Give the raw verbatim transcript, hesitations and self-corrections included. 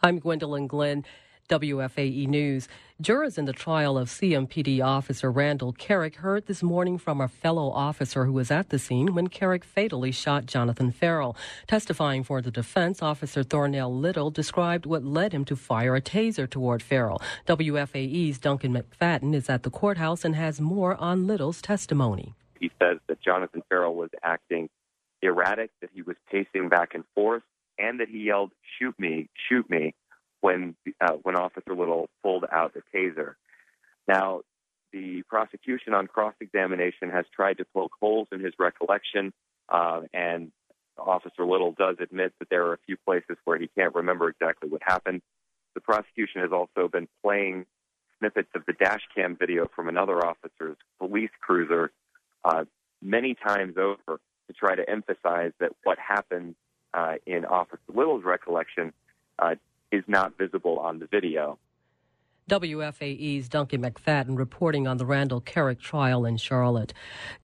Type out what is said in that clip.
I'm Gwendolyn Glenn, W F A E News. Jurors in the trial of C M P D officer Randall Kerrick heard this morning from a fellow officer who was at the scene when Kerrick fatally shot Jonathan Farrell. Testifying for the defense, Officer Thornell Little described what led him to fire a taser toward Farrell. W F A E's Duncan McFadden is at the courthouse and has more on Little's testimony. He says that Jonathan Farrell was acting erratic, that he was pacing back and forth, and that he yelled, "Shoot me, shoot me," when uh, when Officer Little pulled out the taser. Now, the prosecution on cross-examination has tried to poke holes in his recollection, uh, and Officer Little does admit that there are a few places where he can't remember exactly what happened. The prosecution has also been playing snippets of the dash cam video from another officer's police cruiser uh, many times over to try to emphasize that what happened uh, in Officer Little's recollection uh, is not visible on the video. W F A E's Duncan McFadden reporting on the Randall Kerrick trial in Charlotte.